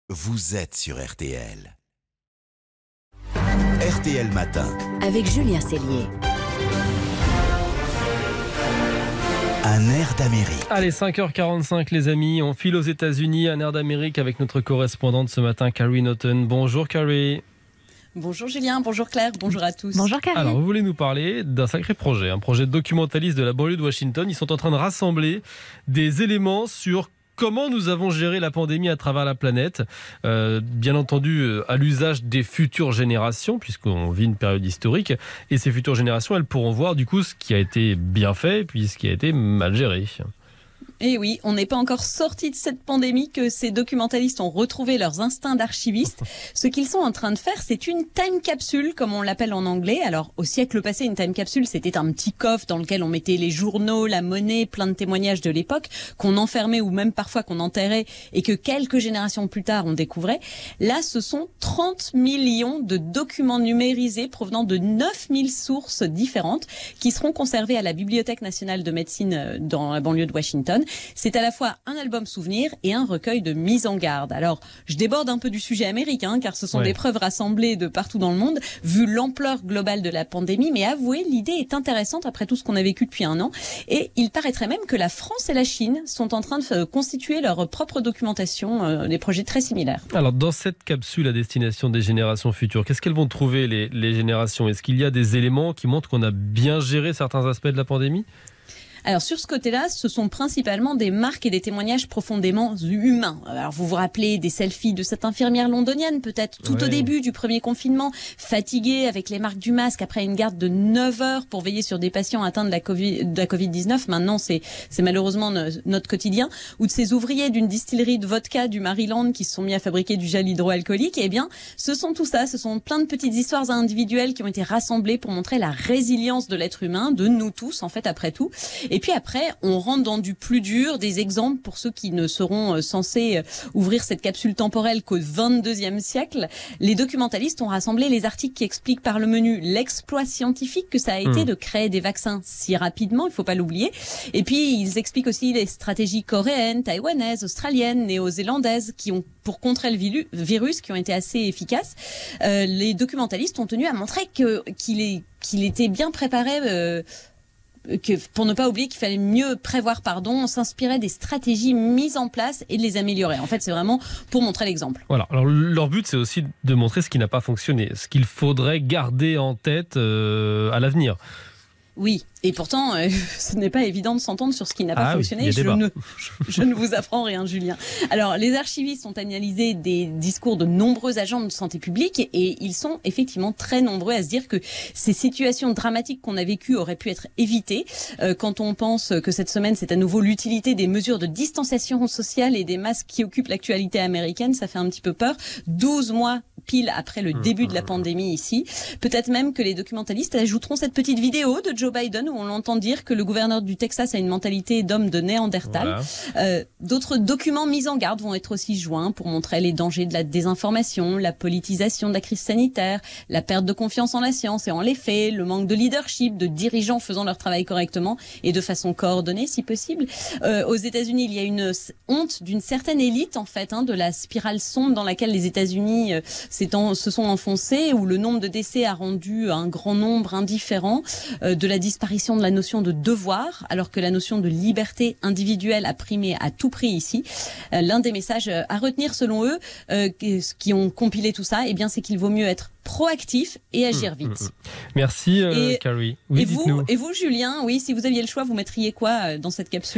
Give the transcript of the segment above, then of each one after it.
Vous êtes sur RTL. RTL Matin. Avec Julien Cellier. Un air d'Amérique. Allez, 5h45 les amis, on file aux États-Unis, un air d'Amérique avec notre correspondante ce matin, Carrie Naughton. Bonjour Carrie. Bonjour Julien, bonjour Claire, bonjour à tous. Bonjour Carrie. Alors vous voulez nous parler d'un sacré projet, un projet documentaliste de la banlieue de Washington. Ils sont en train de rassembler des éléments sur comment nous avons géré la pandémie à travers la planète, bien entendu à l'usage des futures générations, puisqu'on vit une période historique, et ces futures générations, elles pourront voir du coup ce qui a été bien fait, puis ce qui a été mal géré. Et oui, on n'est pas encore sorti de cette pandémie que ces documentalistes ont retrouvé leurs instincts d'archivistes. Ce qu'ils sont en train de faire, c'est une time capsule, comme on l'appelle en anglais. Alors, au siècle passé, une time capsule, c'était un petit coffre dans lequel on mettait les journaux, la monnaie, plein de témoignages de l'époque, qu'on enfermait ou même parfois qu'on enterrait et que quelques générations plus tard, on découvrait. Là, ce sont 30 millions de documents numérisés provenant de 9000 sources différentes qui seront conservés à la Bibliothèque nationale de médecine dans la banlieue de Washington. C'est à la fois un album souvenir et un recueil de mise en garde. Alors, je déborde un peu du sujet américain, car ce sont des preuves rassemblées de partout dans le monde, vu l'ampleur globale de la pandémie. Mais avouez, l'idée est intéressante après tout ce qu'on a vécu depuis un an. Et il paraîtrait même que la France et la Chine sont en train de constituer leur propre documentation, des projets très similaires. Alors, dans cette capsule à destination des générations futures, qu'est-ce qu'elles vont trouver les générations ? Est-ce qu'il y a des éléments qui montrent qu'on a bien géré certains aspects de la pandémie ? Alors sur ce côté-là, ce sont principalement des marques et des témoignages profondément humains. Alors vous vous rappelez des selfies de cette infirmière londonienne, peut-être tout au début du premier confinement, fatiguée avec les marques du masque après une garde de 9 heures pour veiller sur des patients atteints de la Covid-19. Maintenant, c'est malheureusement notre quotidien. Ou de ces ouvriers d'une distillerie de vodka du Maryland qui se sont mis à fabriquer du gel hydroalcoolique. Eh bien, ce sont tout ça, ce sont plein de petites histoires individuelles qui ont été rassemblées pour montrer la résilience de l'être humain, de nous tous en fait après tout. Et puis après, on rentre dans du plus dur, des exemples pour ceux qui ne seront censés ouvrir cette capsule temporelle qu'au 22e siècle. Les documentalistes ont rassemblé les articles qui expliquent par le menu l'exploit scientifique que ça a été de créer des vaccins si rapidement, il faut pas l'oublier. Et puis, ils expliquent aussi les stratégies coréennes, taïwanaises, australiennes, néo-zélandaises qui ont, pour contrer le virus, qui ont été assez efficaces. Les documentalistes ont tenu à montrer qu'il était bien préparé, pour ne pas oublier qu'il fallait mieux prévoir, on s'inspirait des stratégies mises en place et de les améliorer. En fait, c'est vraiment pour montrer l'exemple. Voilà. Alors, leur but, c'est aussi de montrer ce qui n'a pas fonctionné, ce qu'il faudrait garder en tête à l'avenir. Oui, et pourtant, ce n'est pas évident de s'entendre sur ce qui n'a pas fonctionné. Oui, je ne vous apprends rien, Julien. Alors, les archivistes ont analysé des discours de nombreux agents de santé publique et ils sont effectivement très nombreux à se dire que ces situations dramatiques qu'on a vécues auraient pu être évitées. Quand on pense que cette semaine, c'est à nouveau l'utilité des mesures de distanciation sociale et des masques qui occupent l'actualité américaine, ça fait un petit peu peur. 12 mois pile après le début de la pandémie ici. Peut-être même que les documentalistes ajouteront cette petite vidéo de Joe Biden où on l'entend dire que le gouverneur du Texas a une mentalité d'homme de Néandertal. Voilà. D'autres documents mis en garde vont être aussi joints pour montrer les dangers de la désinformation, la politisation de la crise sanitaire, la perte de confiance en la science et en les faits, le manque de leadership, de dirigeants faisant leur travail correctement et de façon coordonnée si possible. Aux États-Unis, il y a une honte d'une certaine élite en fait, de la spirale sombre dans laquelle les États-Unis se sont enfoncés, où le nombre de décès a rendu un grand nombre indifférent, de la disparition de la notion de devoir, alors que la notion de liberté individuelle a primé à tout prix ici. L'un des messages à retenir selon eux, qui ont compilé tout ça, c'est qu'il vaut mieux être proactif et agir vite. Merci Carrie. Oui, et vous Julien, si vous aviez le choix, vous mettriez quoi dans cette capsule ?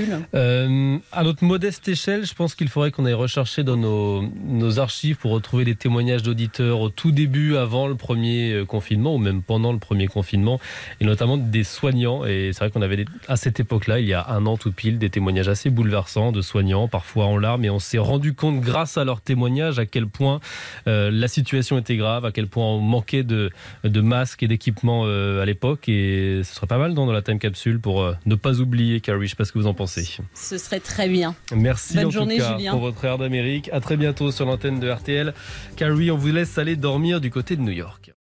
À notre modeste échelle, je pense qu'il faudrait qu'on aille rechercher dans nos archives pour retrouver des témoignages d'auditeurs au tout début, avant le premier confinement ou même pendant le premier confinement, et notamment des soignants. Et c'est vrai qu'on avait à cette époque-là, il y a un an tout pile, des témoignages assez bouleversants de soignants, parfois en larmes, et on s'est rendu compte grâce à leurs témoignages à quel point la situation était grave, à quel point on manquait de masques et d'équipements à l'époque, et ce serait pas mal dans la time capsule pour ne pas oublier, Carrie. Je ne sais pas ce que vous en pensez. Ce serait très bien. Merci. Bonne en journée, tout cas Julien. Pour votre air d'Amérique. À très bientôt sur l'antenne de RTL. Carrie, on vous laisse aller dormir du côté de New York.